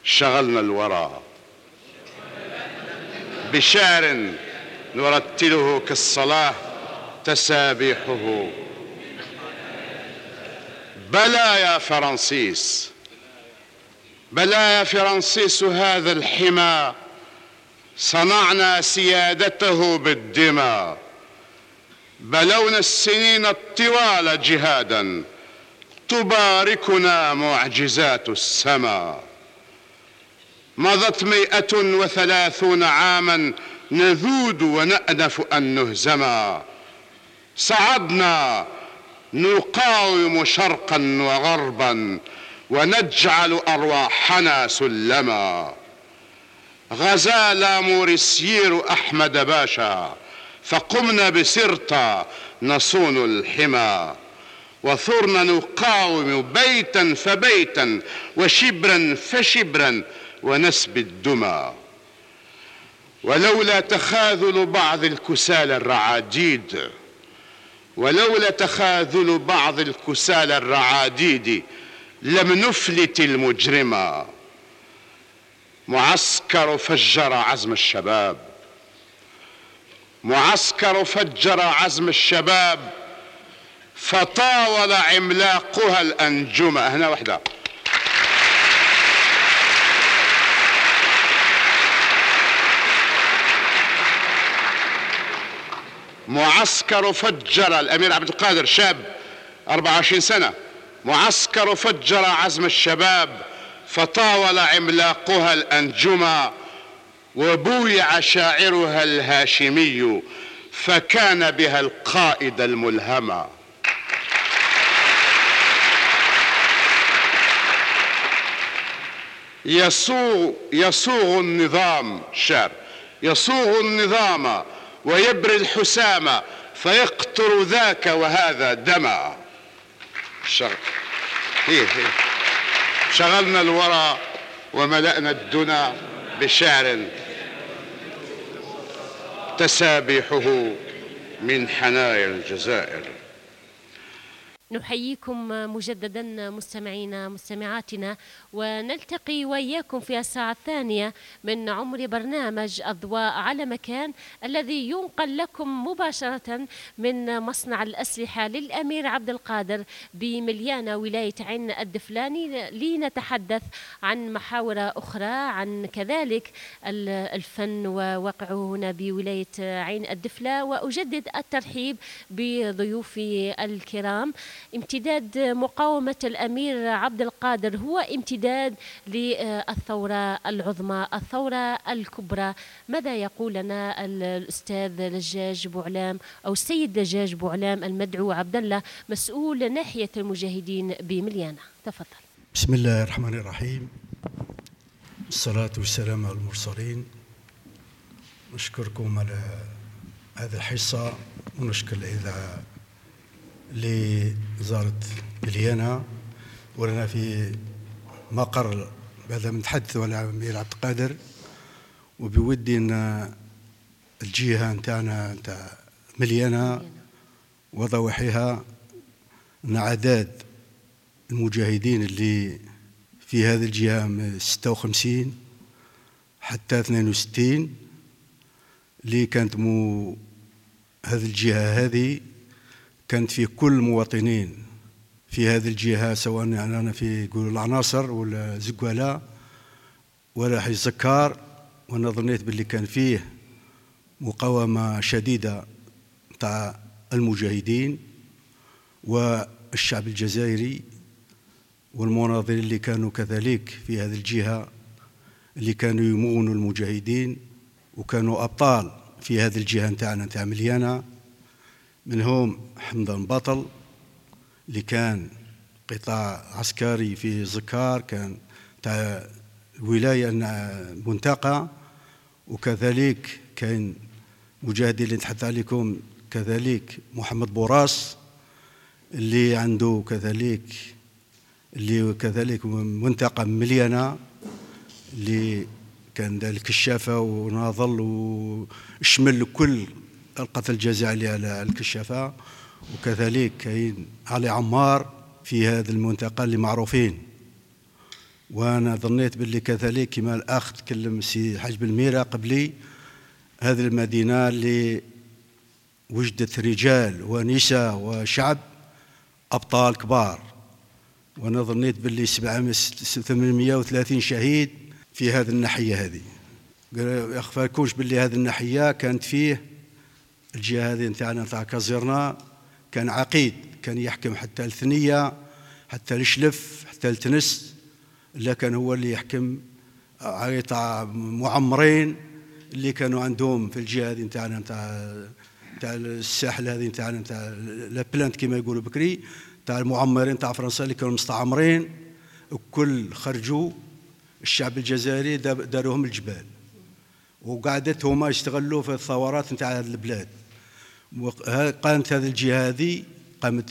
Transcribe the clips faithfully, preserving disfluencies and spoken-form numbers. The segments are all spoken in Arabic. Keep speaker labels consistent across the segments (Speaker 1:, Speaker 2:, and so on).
Speaker 1: شغلنا الورى بشعر نرتله كالصلاة تسابيحه. بلى يا فرنسيس، بلى يا فرنسيس هذا الحمى صنعنا سيادته بالدماء. بلونا السنين الطوال جهادا تباركنا معجزات السماء. مضت مئة وثلاثون عاما نذود ونأنف أن نهزما. صعدنا نقاوم شرقا وغربا ونجعل أرواحنا سلما. غزا لاموريسير أحمد باشا فقمنا بسرطة نصون الحمى. وثرنا نقاوم بيتا فبيتا وشبرا فشبرا ونسبي الدمى. ولولا تخاذل بعض الكسالى الرعاديد، ولولا تخاذل بعض الكسالى الرعاديد لم نفلت المجرمة. معسكر فجر عزم الشباب، معسكر فجر عزم الشباب فطاول عملاقها الأنجمة. هنا واحدة. معسكر فجر الأمير عبد القادر شاب أربعة وعشرين سنة. معسكر فجر عزم الشباب فطاول عملاقها الأنجمة وبويع شاعرها الهاشمي فكان بها القائد الملهمة. يصوغ يصوغ النظام شعر، يصوغ النظام ويبري الحسام فيقطر ذاك وهذا دما. شغل. هي هي. شغلنا الورى وملأنا الدنا بشعر تسابيحه من حنايا الجزائر.
Speaker 2: نحييكم مجددا مستمعينا مستمعاتنا، ونلتقي وإياكم في الساعة الثانية من عمر برنامج أضواء على مكان، الذي ينقل لكم مباشرة من مصنع الأسلحة للأمير عبد القادر بمليانة ولاية عين الدفلاني، لنتحدث عن محاور أخرى، عن كذلك الفن ووقعه هنا بولاية عين الدفلة. وأجدد الترحيب بضيوفي الكرام. امتداد مقاومة الأمير عبد القادر هو امتداد للثورة العظمى، الثورة الكبرى. ماذا يقول لنا الأستاذ لجاج بوعلام أو السيد لجاج بوعلام المدعو عبد الله، مسؤول ناحية المجاهدين بمليانة؟ تفضل.
Speaker 3: بسم الله الرحمن الرحيم، الصلاة والسلام على المرسلين. نشكركم على هذه الحصة ونشكر الإذاعة اللي زارت مليانة ولنا في مقر بعد ما نتحدثوا على الأمير عبد القادر. وبودي أن الجهة نتاعنا نتاع مليانة وضواحيها أن أعداد المجاهدين اللي في هذه الجهة من ستة وخمسين حتى اثنين وستين اللي كانت مو هذه الجهة هذه كانت في كل المواطنين في هذه الجهة، سواء أنا في يقولوا العناصر ولا زقوالة ولا حي زكار. وأنا ظنيت باللي كان فيه مقاومة شديدة تاع المجاهدين والشعب الجزائري والمناضلين اللي كانوا كذلك في هذه الجهة، اللي كانوا يمونوا المجاهدين وكانوا أبطال في هذه الجهة نتاعنا نتاع مليانة. منهم حمدان بطل اللي كان قطاع عسكري في زكار، كان تاع الولاية المنطقة. وكذلك كان مجاهدين اللي نتحدث عليكم كذلك محمد بوراس اللي عنده كذلك اللي كذلك منطقة مليانة، اللي كان ذلك الكشافة وناضل وشمل كل القتل الجزائري على الكشافة. وكذلك كاين علي عمار في هذه المنطقة اللي معروفين. وانا ظنيت باللي كذلك كما الاخ تكلم سي حاج بالميرة قبلي، هذه المدينه اللي وجدت رجال ونساء وشعب ابطال كبار، وانا ظنيت باللي ثمانمئة وثلاثين شهيد في هذه الناحيه هذه. ما يخفاكوش باللي هذه الناحيه كانت فيه الجهه هذه نتاعنا نتاع كازيرنا كان عقيد، كان يحكم حتى الثنيه حتى الشلف حتى التنس، لا كان هو اللي يحكم تاع معمرين اللي كانوا عندهم في الجهه هذه نتاعنا نتاع تاع الساحل هذه نتاعنا نتاع لا بلانت كما يقولوا بكري، تاع المعمرين تاع فرنسا اللي كانوا مستعمرين، الكل خرجوا الشعب الجزائري داروهم الجبال، وقعدت هما يستغلوا في الثورات نتاع هذه البلاد. قامت هذه الجهه هذه قامت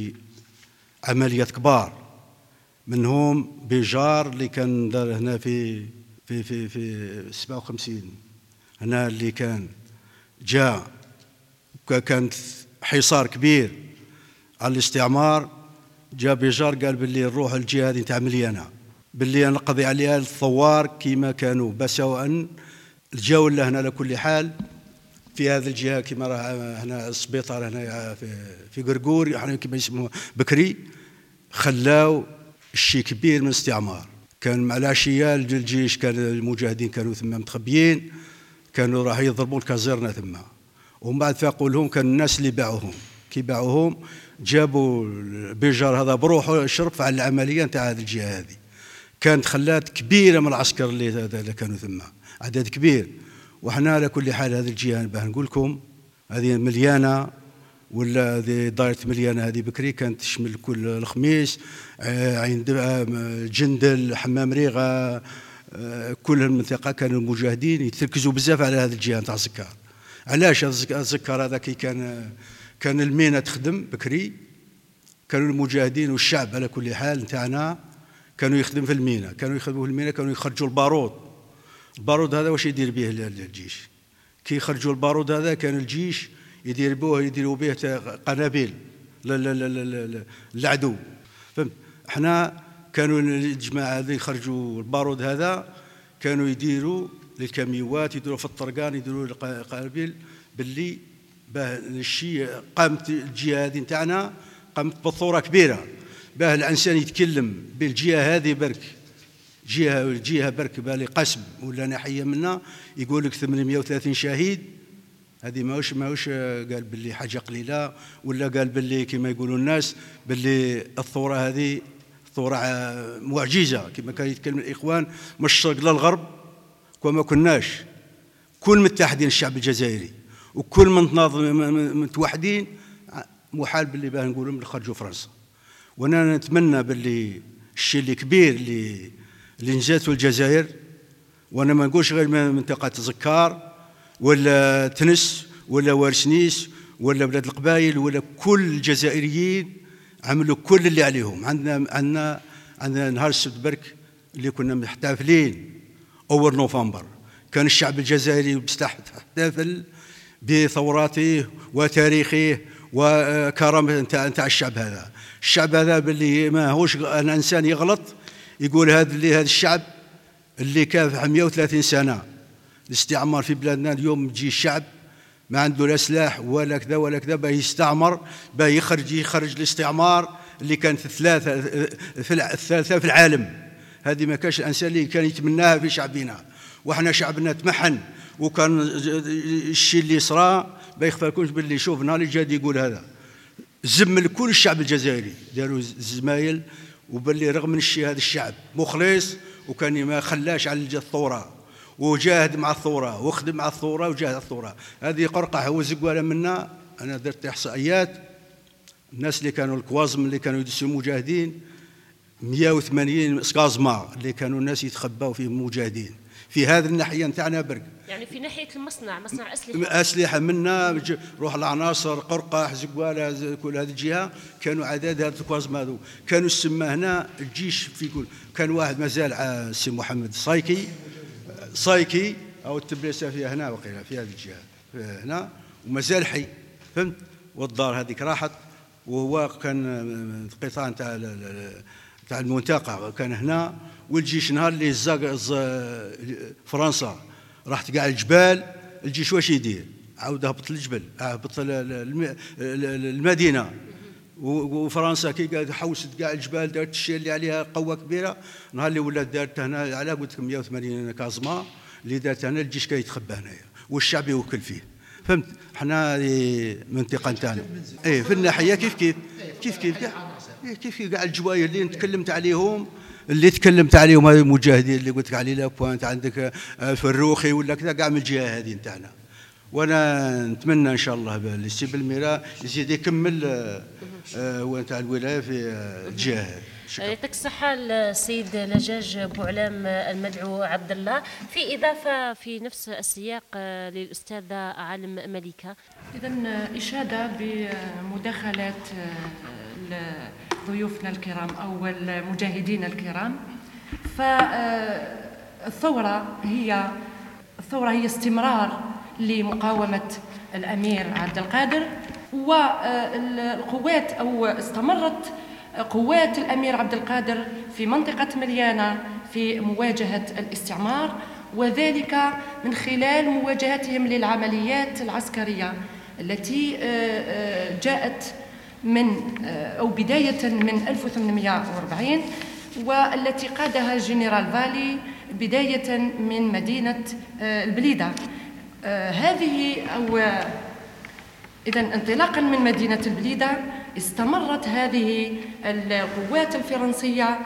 Speaker 3: بعمليات كبار، منهم بجار اللي كان دار هنا في في في في سبعة وخمسين، هنا اللي كان جاء كانت حصار كبير على الاستعمار، جاء بجار قال باللي نروح الجهه هذه نتاع مليانه باللي نقضي عليها الثوار كما كانوا، بس ان الجو هنا على كل حال في هذه الجهه كما راه هنا السبيطار هنا في في قرقور يعني كما يسموه بكري، خلاو شيء كبير من الاستعمار. كان مع العشيه الجيش كان المجاهدين كانوا ثم متخبيين، كانوا راح يضربوا الكازيرنا ثم، ومن بعد فاقوا لهم كان الناس اللي باعوهم، كي باعوهم جابوا البيجار هذا بروحه شرف على العمليه نتاع هذه الجهه هذه. كانت خلات كبيره من العسكر اللي, اللي كانوا ثم، عدد كبير. وحنا على كل حال هذه الجهه باه نقول لكم هذه مليانه، ولا هذه دايره مليانه هذه بكري كانت تشمل كل الخميس، عين جندل، حمام ريغه، كل المنطقه كانوا المجاهدين يتركزوا بزاف على هذه الجهه نتاع الزكار. علاش الزكار هذا كي كان كان المينا تخدم بكري، كانوا المجاهدين والشعب على كل حال نتاعنا كانوا يخدم في المينا، كانوا يخدموا في المينا، كانوا يخرجوا البارود. البارود هذا واش يدير به الجيش؟ كي يخرجوا البارود هذا كان الجيش يدير به يديروا به قنابل للعدو، فهمت؟ احنا كانوا الجماعه هذه يخرجوا البارود هذا كانوا يديروا للكاميوات، يديروا في الطرقان، يديروا القنابل باللي باه الشيء. قامت الجهه هذه نتاعنا قامت بثوره كبيره باه الانسان يتكلم بالجهه هذه برك جهه جهه برك بالي قسم ولا ناحيه منا يقول لك ثمانمئة وثلاثين شهيد، هذه ماهوش ماهوش قال باللي حاجه قليله، ولا قال باللي كما يقولوا الناس باللي الثوره هذه ثوره معجزه كما كان يتكلم الاخوان من الشرق للغرب، وما كناش كل متحدين الشعب الجزائري وكل من متوحدين محال باللي باه نقولوا من خرجوا فرنسا. وانا نتمنى باللي الشيء اللي كبير اللي اللي نجاته الجزائر، وانا ما نقولش غير منطقه زكار ولا تنس ولا وارسنيس ولا بلاد القبائل، ولا كل الجزائريين عملوا كل اللي عليهم. عندنا عندنا عندنا نهار السبت برك اللي كنا محتفلين أول نوفمبر، كان الشعب الجزائري يحتفل بثوراته وتاريخه وكرامه نتاع نتاع الشعب هذا. الشعب هذا باللي ما هوش الانسان يغلط يقول هذا اللي هذا الشعب اللي كان مئة وثلاثين سنه الاستعمار في بلادنا، اليوم تجي الشعب ما عنده لا سلاح ولا كذا ولا كذا، باه يستعمر، باه يخرج يخرج الاستعمار اللي كان في الثلاثه في الثالثه في العالم. هذه ما كانش الانسان اللي كان يتمناها في شعبنا، وحنا شعبنا تمحن، وكان الشيء اللي صرا ما يخفاكمش باللي شوف نهار اللي جاد يقول هذا زمل كل الشعب الجزائري داروا الزمايل، وباللي رغم من الشيء هذا الشعب مخلص وكان ما خلاش على الثوره وجاهد مع الثوره وخدم مع الثوره وجاهد الثوره. هذه قرقع هو زقواله منا. انا درت احصائيات الناس اللي كانوا الكوازم اللي كانوا يدسوا المجاهدين مئة وثمانين سكازما اللي كانوا الناس يتخباوا فيه مجاهدين في هذه الناحيه نتاعنا برك،
Speaker 2: يعني في ناحيه المصنع مصنع اسلحه
Speaker 3: اسلحه منا روح العناصر قرقاح زقواله كل هذه الجهه كانوا عدد هذا الكوازما هذو كانوا السما هنا الجيش في كل. كان واحد مازال السي محمد صايكي صايكي او التبليسه فيها هنا وقيله في هذه الجهه هنا ومازال حي، فهمت؟ والدار هذيك راحت، وهو كان القطاع نتاع تاع المنطقه كان هنا، والجيش نهار اللي زاق فرنسا راحت كاع الجبال، الجيش واش يدير؟ عاود هبط الجبل، هبط المدينه، وفرنسا كي قالت حوست كاع الجبال دارت الشيء اللي عليها قوه كبيره. نهار اللي ولات دارت هنا على قلت لكم مئة وثمانين كازما اللي دارت هنا، الجيش كيتخبى هنايا والشعب يوكل فيه. فهمت؟ حنا منطقه نتاعنا ايه في الناحيه كيف كيف كيف كيف كاع كيف كيف كاع الجواير اللي تكلمت عليهم اللي تكلمت عليهم هذو المجاهدين اللي قلت لك عليه لابوانت، عندك الفروخي ولا كذا كاع من الجهه هذه نتاعنا. وانا نتمنى ان شاء الله السي بالميرا يزيد يكمل هو نتاع الولايه في الجهه هذه.
Speaker 2: يعطيك الصحة السيد لجاج بوعلام المدعو عبد الله. في إضافة في نفس السياق للأستاذة عالم مليكة.
Speaker 4: إذا إشادة بمداخلات ضيوفنا الكرام أو المجاهدين الكرام. فالثورة هي الثورة هي استمرار لمقاومة الأمير عبد القادر، والقوات أو استمرت قوات الأمير عبد القادر في منطقة مليانة في مواجهة الاستعمار، وذلك من خلال مواجهتهم للعمليات العسكرية التي جاءت من أو بداية من ألف وثمانمئة وأربعين، والتي قادها الجنرال فالي بداية من مدينة البليدة. هذه أو إذن انطلاقا من مدينة البليدة استمرت هذه القوات الفرنسية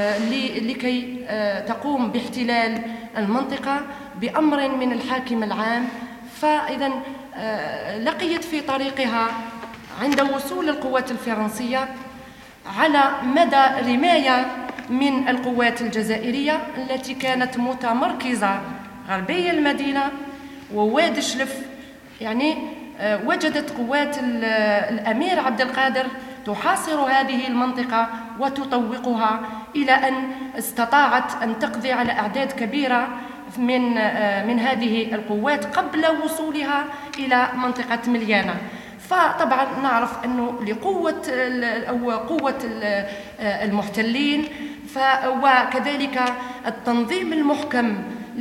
Speaker 4: لكي تقوم باحتلال المنطقة بأمر من الحاكم العام. فإذا لقيت في طريقها عند وصول القوات الفرنسية على مدى رماية من القوات الجزائرية التي كانت متمركزة غربي المدينة ووادي شلف. يعني وجدت قوات الأمير عبد القادر تحاصر هذه المنطقة وتطوقها إلى أن استطاعت أن تقضي على أعداد كبيرة من من هذه القوات قبل وصولها إلى منطقة مليانة. فطبعا نعرف أنه لقوة أو قوة المحتلين وكذلك التنظيم المحكم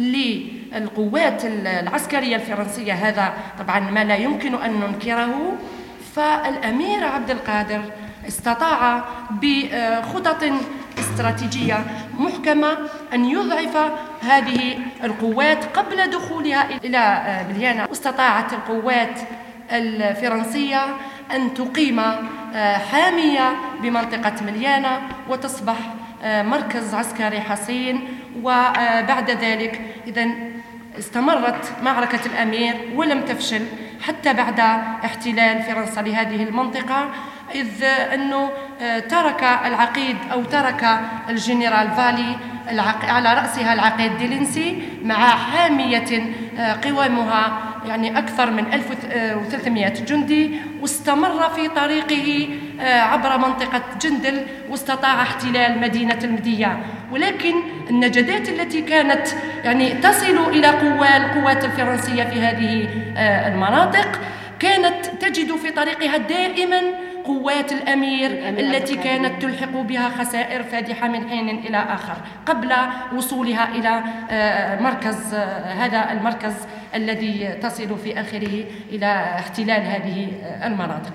Speaker 4: للقوات العسكرية الفرنسية، هذا طبعا ما لا يمكن أن ننكره. فالأمير عبد القادر استطاع بخطط استراتيجية محكمة أن يضعف هذه القوات قبل دخولها إلى مليانة. واستطاعت القوات الفرنسية أن تقيم حامية بمنطقة مليانة وتصبح مركز عسكري حصين. وبعد ذلك إذن استمرت معركة الأمير ولم تفشل حتى بعد احتلال فرنسا لهذه المنطقة، إذ أنه ترك العقيد أو ترك الجنرال فالي على رأسها العقيد ديلينسي مع حامية قوامها يعني أكثر من ألف وثلاثمئة جندي، واستمر في طريقه عبر منطقة جندل واستطاع احتلال مدينة المدية. ولكن النجدات التي كانت يعني تصل إلى قوى القوات الفرنسية في هذه المناطق كانت تجد في طريقها دائما قوات الأمير التي كانت تلحق بها خسائر فادحة من حين إلى آخر قبل وصولها إلى مركز هذا المركز الذي تصل في آخره إلى احتلال هذه المناطق.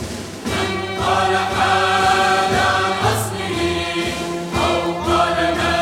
Speaker 5: قال حال عن أصله أو قال ما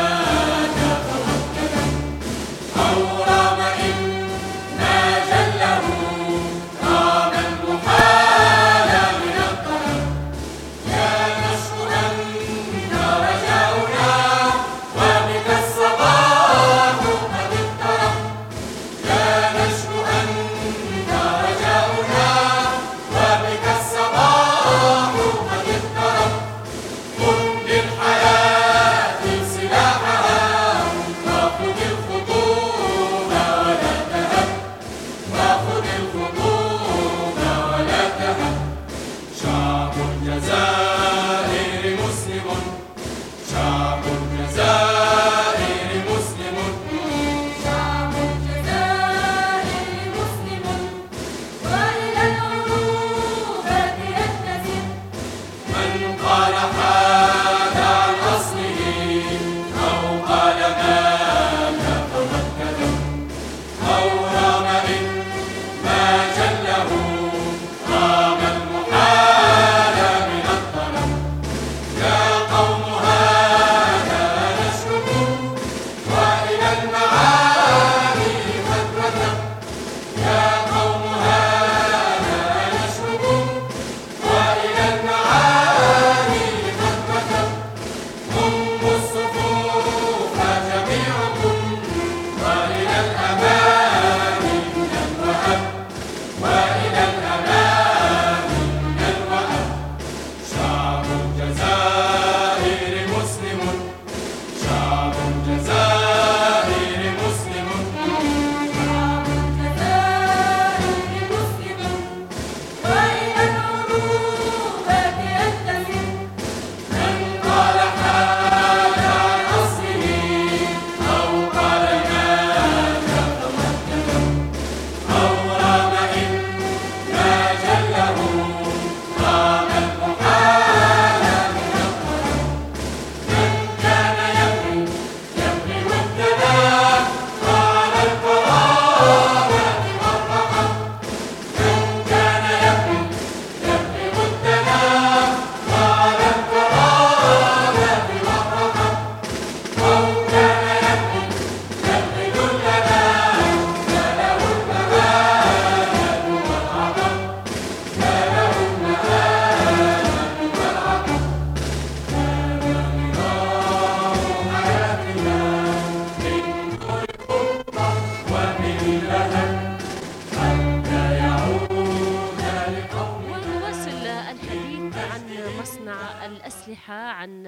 Speaker 2: الأسلحة، عن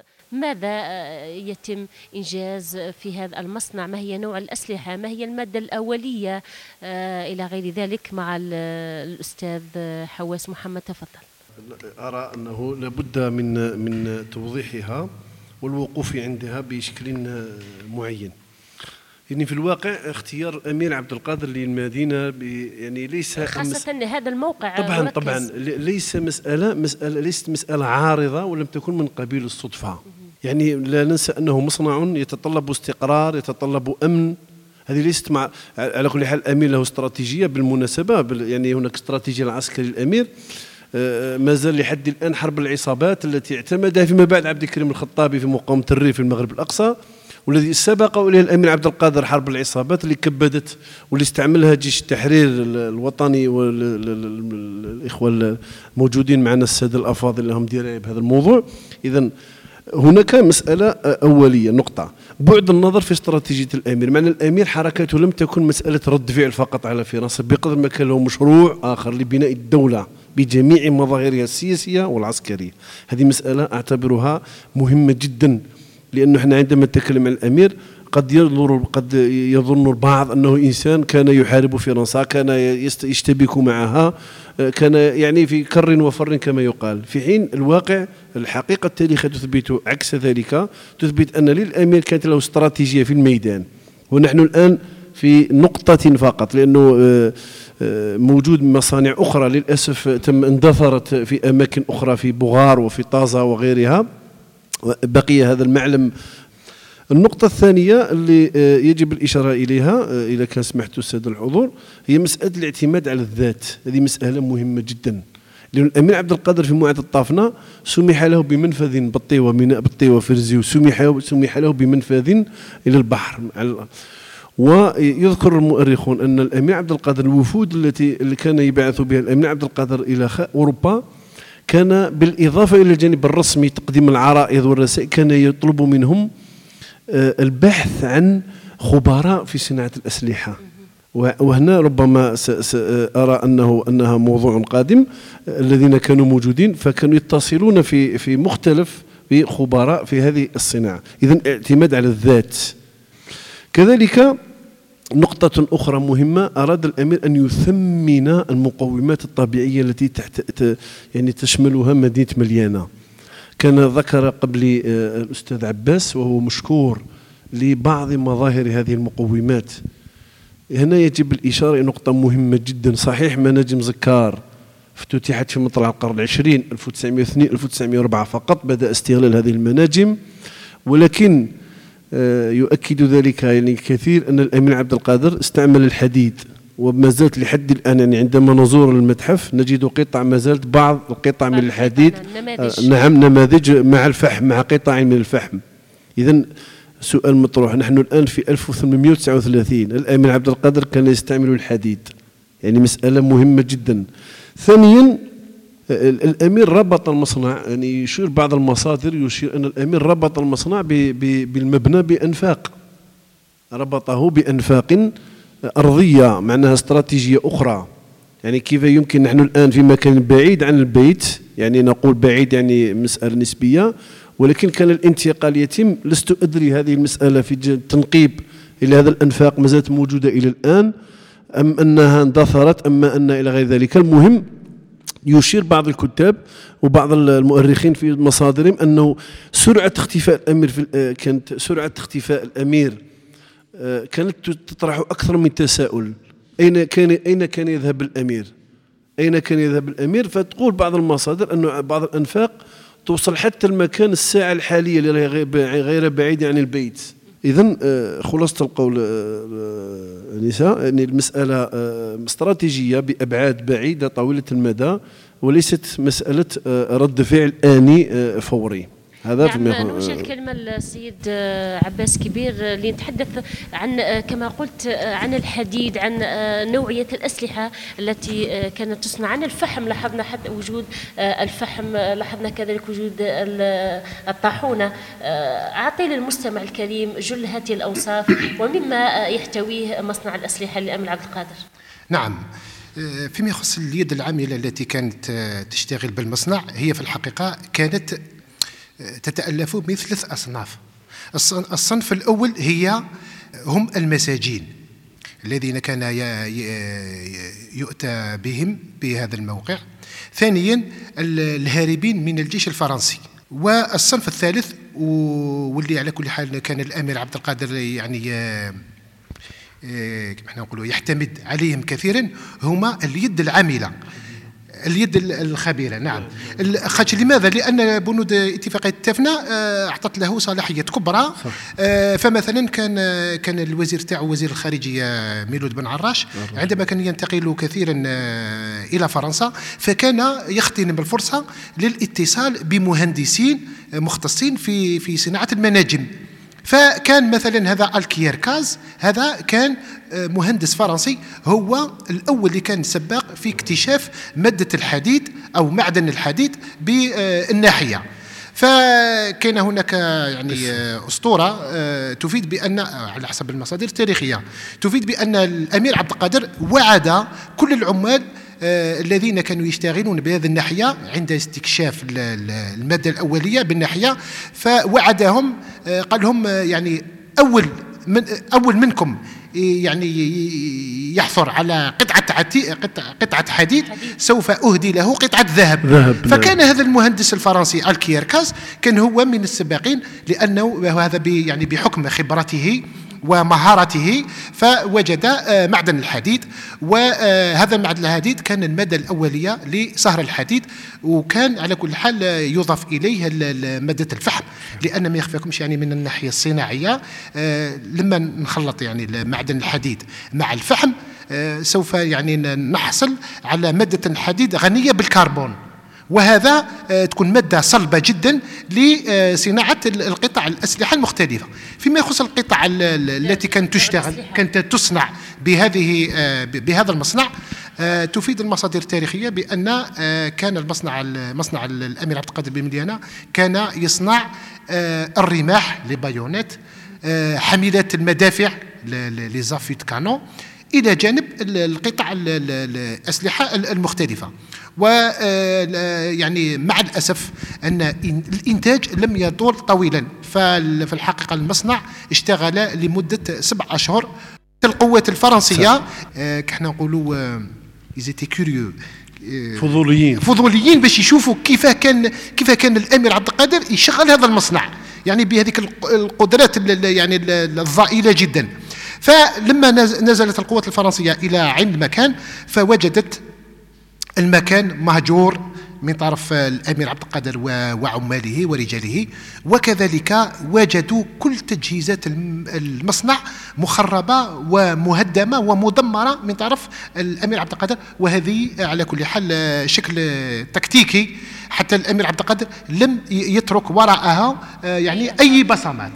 Speaker 2: ماذا يتم إنجاز في هذا المصنع، ما هي نوع الأسلحة، ما هي المادة الأولية إلى غير ذلك، مع الأستاذ حواس محمد. تفضل.
Speaker 5: أرى أنه لابد من من توضيحها والوقوف عندها بشكل معين. يعني في الواقع اختيار الأمير عبد القادر للمدينة يعني ليس
Speaker 2: خاصة مس... هذا الموقع
Speaker 5: طبعا
Speaker 2: مركز.
Speaker 5: طبعا ليس مسألة مسألة ليست مسألة عارضة ولم تكن من قبيل الصدفة. يعني لا ننسى أنه مصنع يتطلب استقرار، يتطلب أمن. هذه ليست مع على كل حال الأمير له استراتيجية بالمناسبة، يعني هناك استراتيجية العسكري للأمير ما زال لحد الآن حرب العصابات التي اعتمدها فيما بعد عبد الكريم الخطابي في مقاومة الريف في المغرب الأقصى، والذي سبق إليه الأمير عبد القادر حرب العصابات اللي كبدت واللي استعملها جيش التحرير الوطني والإخوة الموجودين معنا السادة الأفاضل لهم دراية بهذا الموضوع. إذن هناك مسألة أولية، نقطة بعد النظر في استراتيجية الأمير. معنى الأمير حركته لم تكن مسألة رد فعل فقط على فرنسا، بقدر ما كان له مشروع آخر لبناء الدولة بجميع مظاهرها السياسية والعسكرية. هذه مسألة أعتبرها مهمة جدا، لأنه احنا عندما نتكلم عن الأمير قد ينظر قد يظن البعض أنه إنسان كان يحارب فرنسا، كان يشتبك معها، كان يعني في كر وفر كما يقال، في حين الواقع الحقيقة التاريخية تثبت عكس ذلك، تثبت أن للأمير كانت له استراتيجية في الميدان. ونحن الآن في نقطة فقط، لأنه موجود مصانع أخرى للأسف تم اندثرت في أماكن أخرى في بوغار وفي طازة وغيرها، بقي هذا المعلم. النقطة الثانية اللي يجب الإشارة إليها إذا كان سمحت السادة الحضور هي مسألة الاعتماد على الذات. هذه مسألة مهمة جدا، لأن الأمير عبد القادر في موعد الطافنة سمح له بمنفذ بالطيوة، ميناء بالطيوة فرزي، وسمح سمح له بمنفذ إلى البحر. ويذكر المؤرخون أن الأمير عبد القادر الوفود التي اللي كان يبعث بها الأمير عبد القادر إلى أوروبا كان بالإضافة إلى الجانب الرسمي تقديم العرائض والرسائل، كان يطلب منهم البحث عن خبراء في صناعة الأسلحة. وهنا ربما سأرى أنه أنها موضوع قادم. الذين كانوا موجودين فكانوا يتصلون في في مختلف بخبراء في هذه الصناعة. إذن اعتماد على الذات. كذلك نقطة أخرى مهمة، أراد الأمير أن يثمن المقومات الطبيعية التي تحت يعني تشملها مدينة مليانة. كان ذكر قبل الأستاذ عباس وهو مشكور لبعض مظاهر هذه المقومات. هنا يجب الإشارة إلى نقطة مهمة جدا. صحيح مناجم زكار افتتحت في مطلع القرن العشرين ألف وتسعمائة واثنين ألف وتسعمائة وأربعة فقط بدأ استغلال هذه المناجم، ولكن يؤكد ذلك يعني كثير أن الأمير عبد القادر استعمل الحديد، وما زالت لحد الآن يعني عندما نزور المتحف نجد قطع ما زالت بعض القطع من الحديد، نعم نماذج مع الفحم، مع قطع من الفحم. إذن سؤال مطروح، نحن الآن في ألف وثمانمائة وتسعة وثلاثين، الأمير عبد القادر كان يستعمل الحديد، يعني مسألة مهمة جدا. ثانيا الأمير ربط المصنع، يعني يشير بعض المصادر يشير أن الأمير ربط المصنع بالمبنى بأنفاق، ربطه بأنفاق أرضية، معناها استراتيجية أخرى. يعني كيف يمكن نحن الآن في مكان بعيد عن البيت، يعني نقول بعيد يعني مسألة نسبية، ولكن كان الانتقال يتم. لست أدري هذه المسألة في التنقيب إلى هذا الأنفاق ما زالت موجودة إلى الآن أم أنها اندثرت أم أن إلى غير ذلك. المهم يشير بعض الكتاب وبعض المؤرخين في مصادرهم أنه سرعة اختفاء الأمير في كانت سرعة اختفاء الأمير كانت تطرح أكثر من تساؤل. أين كان أين كان يذهب الأمير؟ أين كان يذهب الأمير؟ فتقول بعض المصادر أنه بعض الأنفاق توصل حتى المكان الساعة الحالية اللي غير بعيدة عن البيت. إذن خلاصة القول نساء أن المسألة استراتيجية بأبعاد بعيدة طويلة المدى، وليست مسألة رد فعل آني فوري. هذا
Speaker 2: نعم. نوجه الكلمة للسيد عباس كبير لنتحدث عن كما قلت عن الحديد، عن نوعية الأسلحة التي كانت تصنع، عن الفحم. لاحظنا حتى وجود الفحم، لاحظنا كذلك وجود الطاحونة. أعطي للمستمع الكريم جل هذه الأوصاف ومما يحتويه مصنع الأسلحة للأمير عبد القادر.
Speaker 6: نعم، فيما يخص اليد العاملة التي كانت تشتغل بالمصنع، هي في الحقيقة كانت تتألف من ثلاث أصناف. الصنف الأول هي هم المساجين الذين كان يؤتى بهم بهذا الموقع. ثانيا الهاربين من الجيش الفرنسي. والصنف الثالث واللي على كل حال كان الأمير عبد القادر يعني كما احنا نقولوا يعتمد عليهم كثيرا هما اليد العاملة، اليد الخبيرة. نعم. خاطر لماذا؟ لأن بنود اتفاقية تافنا أعطت له صلاحيات كبرى. فمثلا كان كان الوزير تاعو وزير الخارجية ميلود بن عراش عندما كان ينتقل كثيرا إلى فرنسا فكان يغتنم الفرصة للاتصال بمهندسين مختصين في في صناعة المناجم. فكان مثلا هذا الكيركاز، هذا كان مهندس فرنسي هو الأول اللي كان سباق في اكتشاف مادة الحديد أو معدن الحديد بالناحية. فكان هناك يعني أسطورة تفيد بأن على حسب المصادر التاريخية تفيد بأن الأمير عبد القادر وعد كل العمال الذين كانوا يشتغلون بهذه الناحية عند استكشاف المادة الأولية بالناحية، فوعدهم قال لهم يعني أول من أول منكم يعني يحصل على قطعة قطعة حديد سوف أهدي له قطعة ذهب. ذهب. فكان هذا المهندس الفرنسي الكيركاز كان هو من السباقين، لأنه هذا يعني بحكم خبرته ومهارته فوجد معدن الحديد. وهذا معدن الحديد كان المادة الأولية لصهر الحديد، وكان على كل حال يضاف إليه مادة الفحم، لأن ما يخفاكمش يعني من الناحية الصناعية لما نخلط يعني معدن الحديد مع الفحم سوف يعني نحصل على مادة حديد غنية بالكربون، وهذا تكون مادة صلبة جدا لصناعة القطع الأسلحة المختلفة. فيما يخص القطع التي كانت تشتغل كانت تصنع بهذه بهذا المصنع، تفيد المصادر التاريخية بأن كان المصنع مصنع الأمير عبد القادر بمليانة كان يصنع الرماح لبايونات، حاملات المدافع لزافيت كانون، إلى جانب القطع الأسلحة المختلفة. ويعني مع الأسف أن الإنتاج لم يطول طويلا، ففي الحقيقة المصنع اشتغل لمدة سبع أشهر. القوات الفرنسية كنا نقولوا إزيتي كوريو
Speaker 5: فضوليين
Speaker 6: فضوليين باش يشوفوا كيف كان كيف كان الأمير عبد القادر يشغل هذا المصنع يعني بهذيك القدرات يعني الضئيلة جدا. فلما نزلت القوات الفرنسية إلى عين المكان فوجدت المكان مهجور من طرف الأمير عبد القادر وعماله ورجاله، وكذلك وجدوا كل تجهيزات المصنع مخربة ومهدمة ومدمرة من طرف الأمير عبد القادر. وهذه على كل حال شكل تكتيكي، حتى الأمير عبد القادر لم يترك وراءها يعني أي بصمات.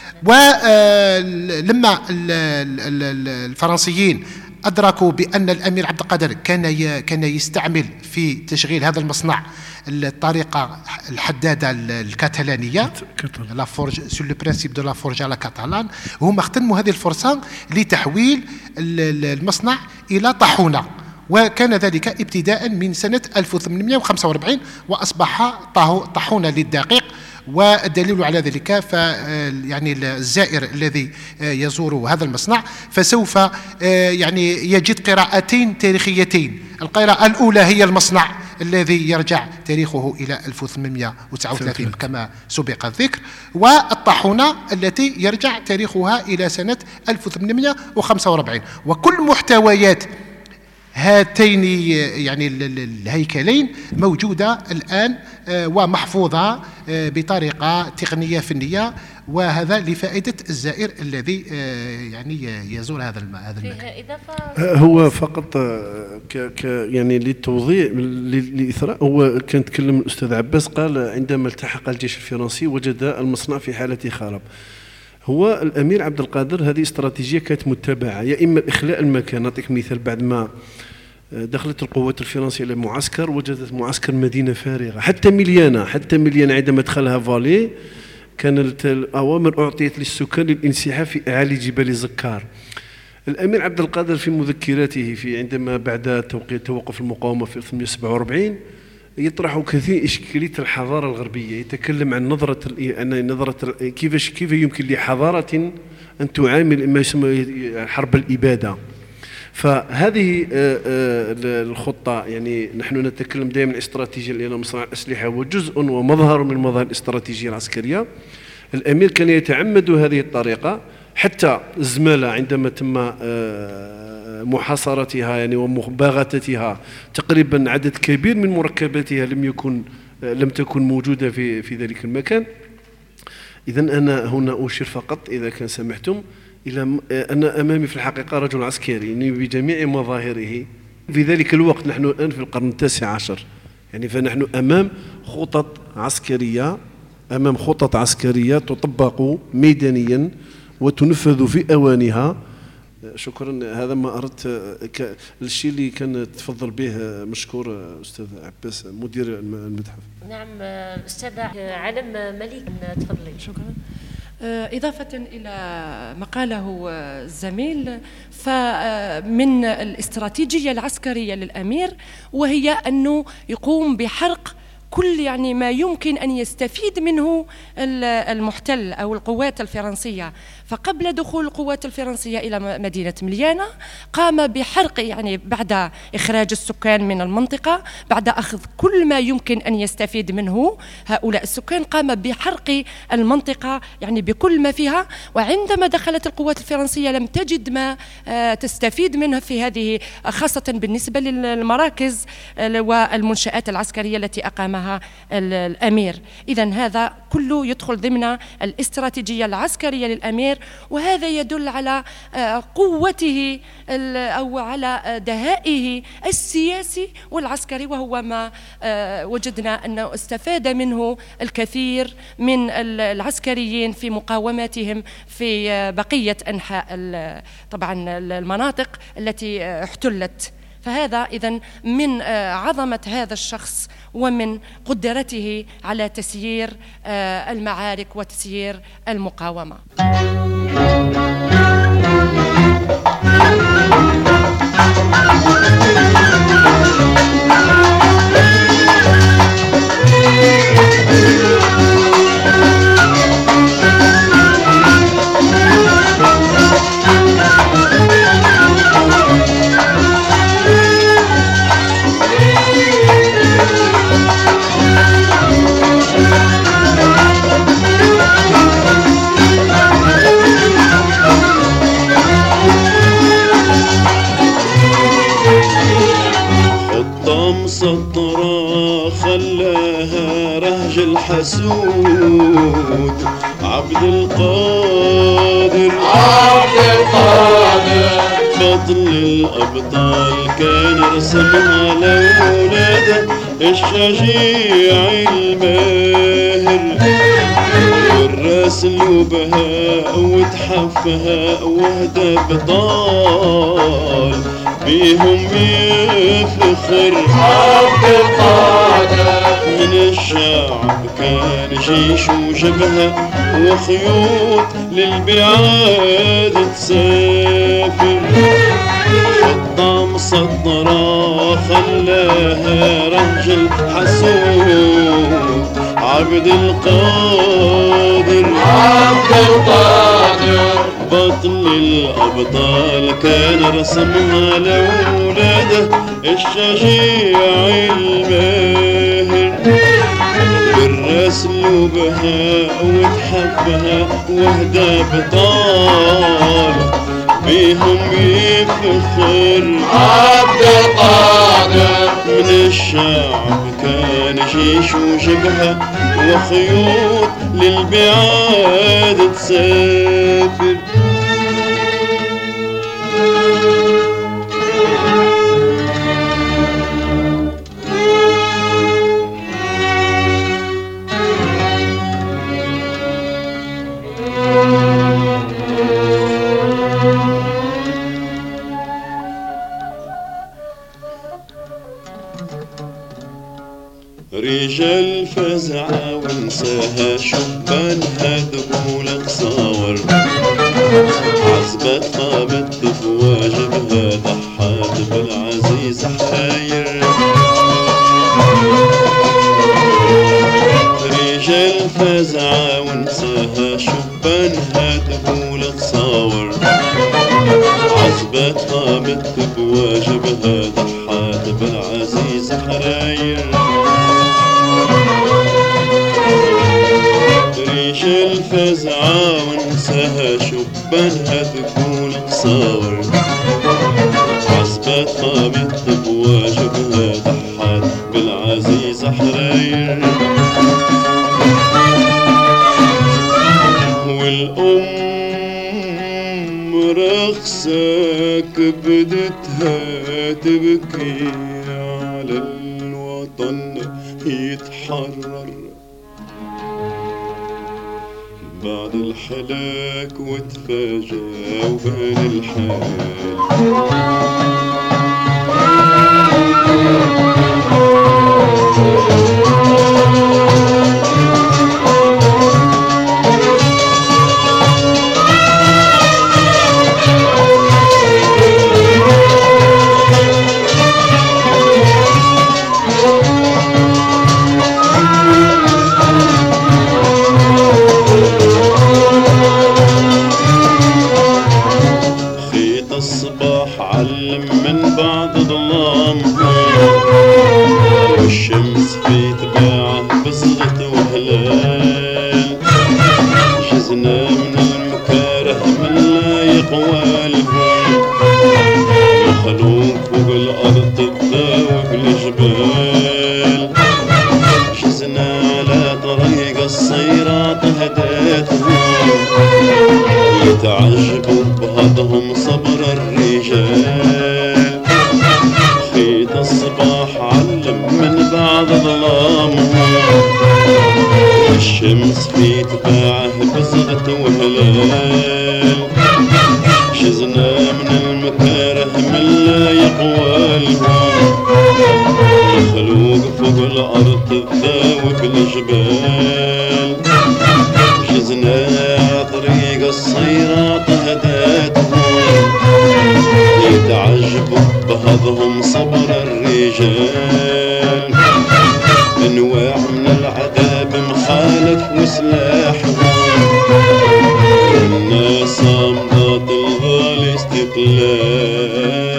Speaker 6: ولما الفرنسيين أدركوا بأن الأمير عبد القادر كان كان يستعمل في تشغيل هذا المصنع الطريقة الحدادة الكاتالانية لا فورج سور لو برينسيپ دو لا فورج على كاتالان، هما اغتنموا هذه الفرصة لتحويل المصنع إلى طاحونة، وكان ذلك ابتداء من سنة ألف وثمانمائة وخمسة وأربعين وأصبح طاحونة للدقيق. والدليل على ذلك ف يعني الزائر الذي يزور هذا المصنع فسوف يعني يجد قراءتين تاريخيتين. القراءة الأولى هي المصنع الذي يرجع تاريخه إلى ألف وثمانمائة وتسعة وثلاثين كما سبق الذكر، والطاحونة التي يرجع تاريخها إلى سنة ألف وثمانمائة وخمسة وأربعين. وكل محتويات هاتين يعني الهيكلين موجودة الآن ومحفوظة بطريقة تقنية فنية، وهذا لفائدة الزائر الذي يعني يزور هذا هذا المكان.
Speaker 5: هو فقط ك ك يعني للتوضيح للإثراء، هو كان تكلم الأستاذ عباس قال عندما التحق الجيش الفرنسي وجد المصنع في حالة خراب. هو الأمير عبد القادر هذه استراتيجية كانت متبعة، يا إما إخلاء المكان. نعطيك مثال، بعد ما دخلت القوات الفرنسية إلى معسكر وجدت معسكر مدينة فارغة، حتى مليانة حتى مليانة عندما دخلها فالي كانت الأوامر أعطيت للسكان للانسحاب في أعالي جبال زكار. الأمير عبد القادر في مذكراته في عندما بعد توقيع توقف المقاومة في ألف وثمانمائة وسبعة وأربعين يطرح كثير إشكالية الحضارة الغربية، يتكلم عن نظرة عن نظرة كيفاش كيف يمكن لحضارة أن تعامل ما يسمى حرب الإبادة. فهذه الخطة، يعني نحن نتكلم دائما عن الاستراتيجية لأن مصنع الأسلحة هو جزء ومظهر من مظاهر الاستراتيجية العسكرية. الأمير كان يتعمد هذه الطريقة حتى الزمالة عندما تم محاصرتها يعني ومباغتتها، تقريبا عدد كبير من مركباتها لم يكن لم تكن موجودة في في ذلك المكان. إذا أنا هنا أشير فقط إذا كان سمحتم إلى أنا أمامي في الحقيقة رجل عسكري يعني بجميع مظاهره. في ذلك الوقت نحن الآن في القرن التاسع عشر، يعني فنحن أمام خطط عسكرية أمام خطط عسكرية تطبق ميدانيا وتنفذ في أوانها. شكرا. هذا ما أردت الشيء اللي كان تفضل به مشكور أستاذ عباس مدير المتحف.
Speaker 2: نعم أستاذ علم مليك تفضلي.
Speaker 4: شكرا. إضافة إلى ما قاله الزميل، فمن الاستراتيجية العسكرية للأمير وهي أنه يقوم بحرق كل يعني ما يمكن أن يستفيد منه المحتل أو القوات الفرنسية. فقبل دخول القوات الفرنسية إلى مدينة مليانة قام بحرق، يعني بعد إخراج السكان من المنطقة، بعد أخذ كل ما يمكن أن يستفيد منه هؤلاء السكان، قام بحرق المنطقة يعني بكل ما فيها. وعندما دخلت القوات الفرنسية لم تجد ما تستفيد منه في هذه، خاصة بالنسبة للمراكز والمنشآت العسكرية التي أقامها الأمير. إذن هذا كله يدخل ضمن الاستراتيجية العسكرية للأمير، وهذا يدل على قوته أو على دهائه السياسي والعسكري، وهو ما وجدنا أنه استفاد منه الكثير من العسكريين في مقاوماتهم في بقية أنحاء طبعا المناطق التي احتلت. فهذا إذن من عظمة هذا الشخص ومن قدرته على تسيير المعارك وتسيير المقاومة.
Speaker 7: مسطرة خلاها رهج الحسود، عبد القادر عبد القادر بطل الأبطال كان رسمها لولاده الشجيع الماهر، والراس وبهاء وتحفها وهدى بطال بيهم يفخر عبد القادر. من الشعب كان جيش وجبهة وخيوط للبعاد تسافر، خطة مسطرة خلاها رجل حسود، عبد القادر عبد القادر بطل الأبطال كان رسمها لولاده الشجيع الماهر، بالراس وبهاء وتحبها وهدى بطال بيهم يفخر عبد القادر. من الشعب كان جيش وجبهة وخيوط للبعاد تسافر. رجال فزعة وانساها شبانها ذكول قصاور، عزبت قامت بواجبها ضحات بالعزيز حاير، الفزعة ونساها شبانها تقول تصاور عزبتها بت بواجبها ضحات بالعزيز حراير ريش الفزعة ونساها شبانها تقول تصاور عزبتها بت بواجبها ضحات بالعزيز حراير والأم رخصة كبدتها تبكي على الوطن يتحرر بعد الحلاك وتفاجأ وبان الحال الصباح علم من بعد ظلامها والشمس في تباعه بصغت وهلال جزنا من المكاره من لا يقوالهم مخلوق فوق الأرض تداوب الجبال جزنا على طريق الصيرات هديتهم يتعجبوا بهضهم صبر الرجال خيط الصباح علم من بعد ظلامهم الشمس في تباعه بزغت وهلال شزنا من المكاره من لا يقوالهم مخلوق فوق الأرض تذاوب الجبال شزنا طريق الصيرات هداتهم يتعجبوا بهضهم صبر الرجال انواع من العذاب مخالف وسلاحهم والناس صامدات الغالي استقلال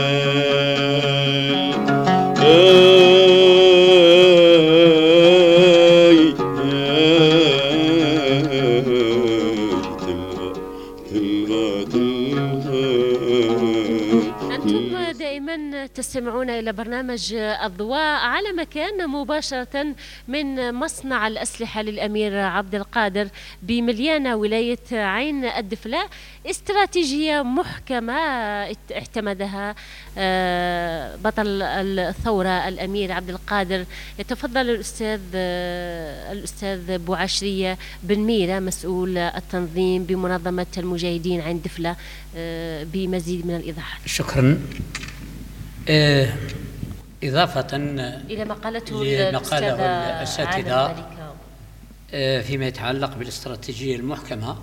Speaker 2: تستمعون إلى برنامج الضواء على مكان مباشرة من مصنع الأسلحة للأمير عبد القادر بمليانة ولاية عين الدفلة. استراتيجية محكمة اعتمدها بطل الثورة الأمير عبد القادر. يتفضل الأستاذ الأستاذ بوعشرية بن ميرة مسؤول التنظيم بمنظمة المجاهدين عين دفلة بمزيد من الإيضاحات.
Speaker 8: شكرا. آه إضافة
Speaker 2: إلى ما قالته
Speaker 8: الأساتذة آه فيما يتعلق بالاستراتيجية المحكمة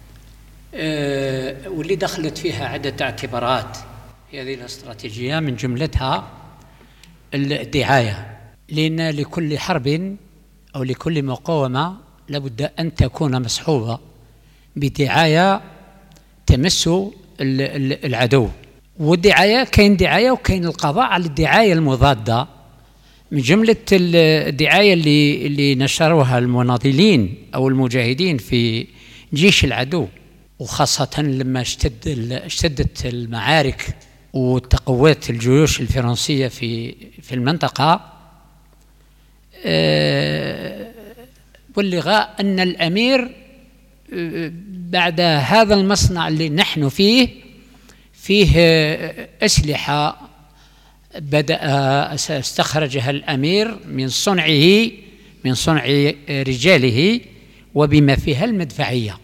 Speaker 8: آه واللي دخلت فيها عدة اعتبارات في هذه الاستراتيجية من جملتها الدعاية، لأن لكل حرب أو لكل مقاومة لابد أن تكون مصحوبة بدعاية تمس العدو، والدعاية كاين دعاية وكاين القضاء على الدعاية المضادة. من جملة الدعاية اللي اللي نشروها المناضلين أو المجاهدين في جيش العدو، وخاصة لما اشتد اشتدت المعارك وتقوت الجيوش الفرنسية في في المنطقة، بلغ أن الأمير بعد هذا المصنع اللي نحن فيه فيه أسلحة بدأ استخرجها الأمير من صنعه من صنع رجاله وبما فيها المدفعية،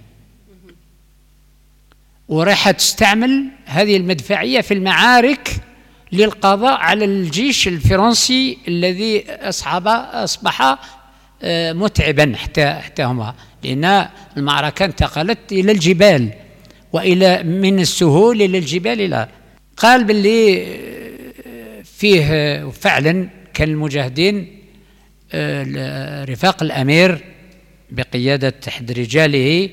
Speaker 8: وراح تستعمل هذه المدفعية في المعارك للقضاء على الجيش الفرنسي الذي أصحب أصبح متعبا حتى حتى هما، لأن المعركة انتقلت إلى الجبال وإلى من السهول إلى الجبال. إلى قال باللي فيه فعلا كان المجاهدين رفاق الأمير بقيادة أحد رجاله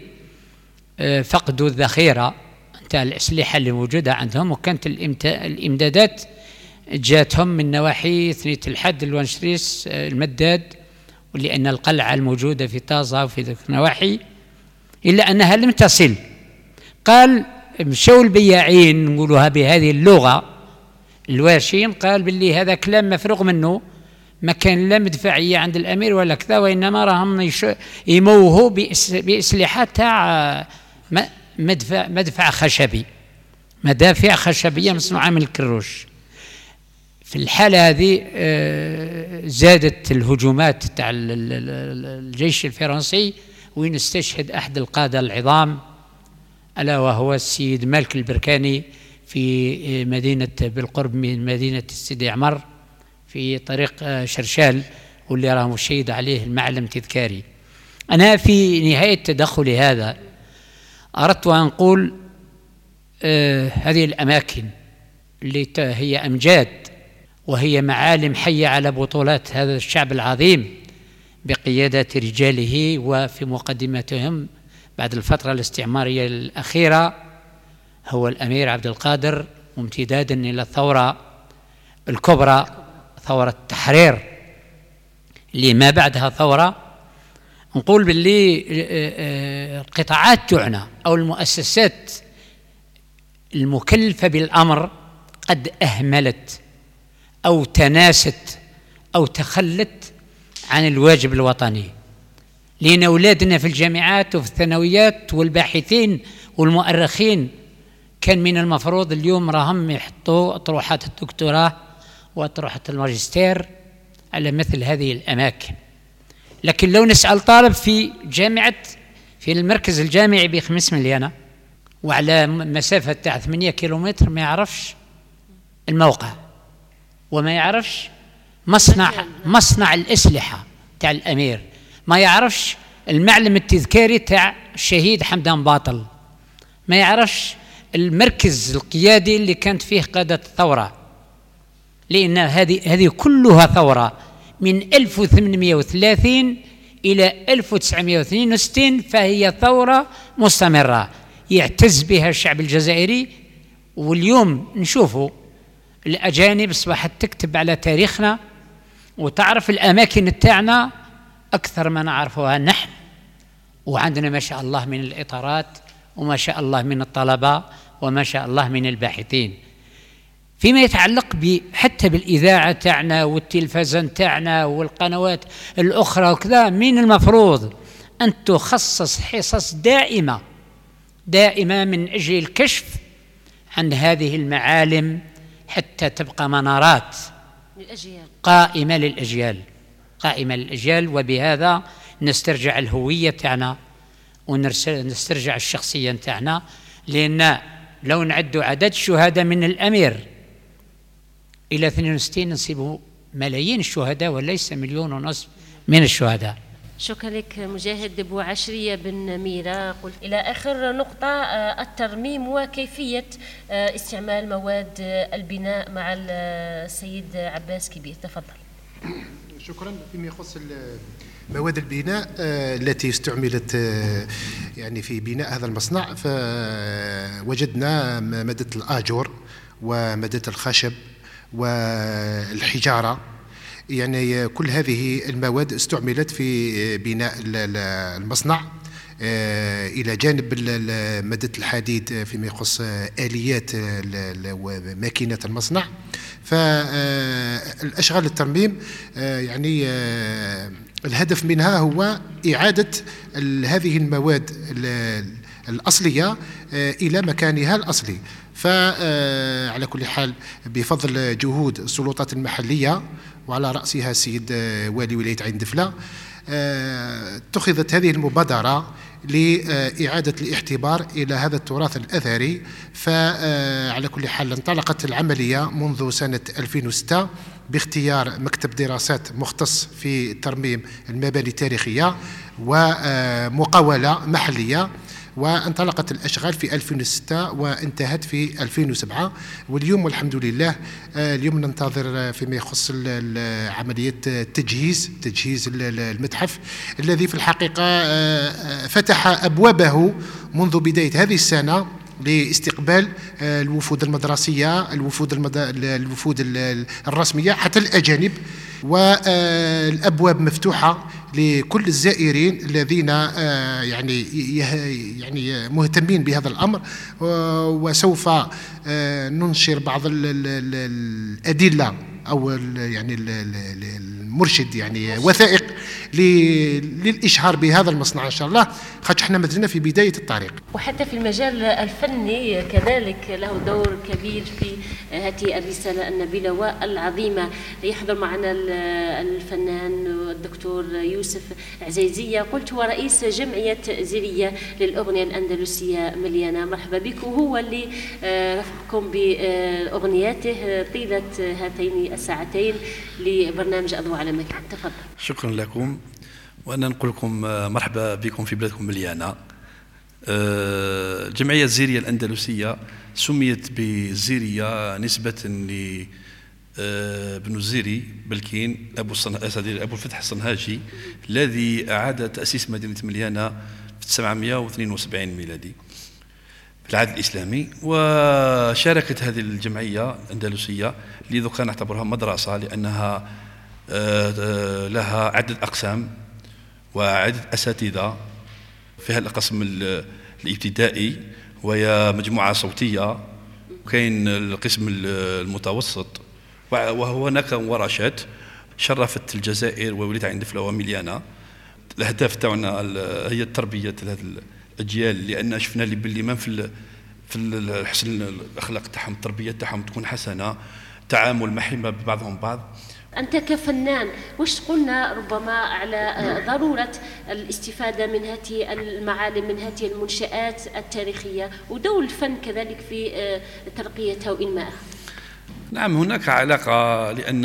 Speaker 8: فقدوا الذخيرة نتاع الأسلحة اللي موجودة عندهم، وكانت الإمدادات جاتهم من نواحي ثنية الحد، الوانشريس، المداد، ولأن القلعة الموجودة في طازة وفي ذلك النواحي إلا أنها لم تصل. قال مشوا البياعين نقولوها بهذه اللغة الواشين، قال باللي هذا كلام مفروغ منه، ما كان لا مدفعية عند الأمير ولا كذا، وإنما راهم يموهوا بأسلحة تاع مدفع مدفع خشبي، مدافع خشبية مصنوعة من الكروش. في الحالة هذه زادت الهجومات تاع الجيش الفرنسي، وين استشهد أحد القادة العظام ألا وهو السيد مالك البركاني في مدينة بالقرب من مدينة سيدي عمر في طريق شرشال، واللي راه مشيد عليه المعلم تذكاري. أنا في نهاية تدخلي هذا أردت أن أقول آه هذه الأماكن اللي هي أمجاد وهي معالم حية على بطولات هذا الشعب العظيم بقيادة رجاله، وفي مقدمتهم بعد الفترة الاستعمارية الأخيرة هو الأمير عبد القادر، وامتدادا إلى الثورة الكبرى ثورة التحرير اللي ما بعدها ثورة. نقول باللي القطاعات تعنى أو المؤسسات المكلفة بالأمر قد أهملت أو تناست أو تخلت عن الواجب الوطني، لأن أولادنا في الجامعات وفي الثانويات والباحثين والمؤرخين كان من المفروض اليوم راهم يحطوا أطروحات الدكتوراه وأطروحة الماجستير على مثل هذه الأماكن. لكن لو نسأل طالب في جامعة في المركز الجامعي بخمس مليانة وعلى مسافة تاع ثمانية كيلومتر ما يعرفش الموقع وما يعرفش مصنع مصنع الأسلحة تاع الأمير، ما يعرفش المعلم التذكاري تاع الشهيد حمدان باطل، ما يعرفش المركز القيادي اللي كانت فيه قادة الثورة، لأن هذه هذه كلها ثورة من ألف وثمانمئة وثلاثين إلى ألف وتسعمئة واثنين وستين، فهي ثورة مستمرة يعتز بها الشعب الجزائري. واليوم نشوفوا الأجانب أصبحت تكتب على تاريخنا وتعرف الأماكن تاعنا أكثر ما نعرفها نحن، وعندنا ما شاء الله من الإطارات وما شاء الله من الطلبة وما شاء الله من الباحثين. فيما يتعلق حتى بالإذاعة تاعنا والتلفزيون تاعنا والقنوات الأخرى وكذا، من المفروض أن تخصص حصص دائمة دائمة من أجل الكشف عن هذه المعالم حتى تبقى منارات
Speaker 2: للأجيال.
Speaker 8: قائمة للأجيال قائمة للأجيال وبهذا نسترجع الهوية تاعنا ونسترجع الشخصية تاعنا. لأن لو نعد عدد الشهداء من الأمير إلى اثنين وستين نصيبه ملايين الشهداء وليس مليون ونصف من الشهداء.
Speaker 2: شكرا لك مجاهد بوعشرية بن ميرا. قلت إلى آخر نقطة الترميم وكيفية استعمال مواد البناء مع السيد عباس كبير، تفضل.
Speaker 6: شكرا. فيما يخص مواد البناء التي استعملت يعني في بناء هذا المصنع، فوجدنا مادة الآجور ومادة الخشب والحجارة، يعني كل هذه المواد استعملت في بناء المصنع، إلى جانب مادة الحديد فيما يخص آليات وماكينة المصنع. فالأشغال الترميم يعني الهدف منها هو إعادة هذه المواد الأصلية إلى مكانها الأصلي. فعلى كل حال بفضل جهود السلطات المحلية وعلى رأسها السيد والي ولاية عين دفلة اتخذت هذه المبادرة لإعادة الاعتبار إلى هذا التراث الأثري. فعلى كل حال انطلقت العملية منذ سنة ألفين وستة باختيار مكتب دراسات مختص في ترميم المباني التاريخية ومقاولة محلية، وانطلقت الأشغال في ألفين وستة وانتهت في ألفين وسبعة، واليوم والحمد لله اليوم ننتظر فيما يخص عملية تجهيز تجهيز المتحف الذي في الحقيقة فتح أبوابه منذ بداية هذه السنة لاستقبال الوفود المدرسية، الوفود المد... الوفود الرسمية حتى الأجانب، والأبواب مفتوحة لكل الزائرين الذين يعني يعني مهتمين بهذا الأمر. وسوف ننشر بعض الأدلة أو يعني المرشد يعني وثائق للإشهار بهذا المصنع إن شاء الله، خاطر احنا مازلنا في بداية الطريق.
Speaker 2: وحتى في المجال الفني كذلك له دور كبير في هذه الرسالة النبيلة والعظيمة. يحضر معنا الفنان الدكتور يوسف عزيزية، قلت هو رئيس جمعية زيرية للأغنية الأندلسية مليانة. مرحبا بك، وهو اللي رفقكم بأغنياته طيلة هاتين الساعتين لبرنامج أضواء على مكان. تفضل.
Speaker 9: شكرا لكم، وأنا نقول لكم مرحبا بكم في بلادكم مليانة. جمعية زيرية الأندلسية سميت بزيرية نسبة ل ابن الزيري بلكين أبو أبو الفتح الصنهاجي الذي أعاد تأسيس مدينة مليانة في تسعمائة واثنين وسبعين ميلادي في العهد الإسلامي. وشاركت هذه الجمعية الأندلسية اللي ذوك نعتبرها مدرسة لأنها لها عدة أقسام وعدة أساتذة، فيها القسم الابتدائي وهي مجموعة صوتية، وكاين القسم المتوسط، وهناك ورشات شرفت الجزائر ووليت عند دفلة ومليانة. الأهداف تاعنا هي التربية هذه الأجيال، لأن شفنا اللي باللي ما في في حسن الأخلاق تاعهم، التربية تاعهم تكون حسنة، تعامل محبة ببعضهم بعض.
Speaker 2: أنت كفنان واش تقولنا ربما على ضرورة الاستفادة من هذه المعالم، من هذه المنشآت التاريخية، ودور الفن كذلك في ترقيتها وإنمائها؟
Speaker 9: نعم، هناك علاقة، لأن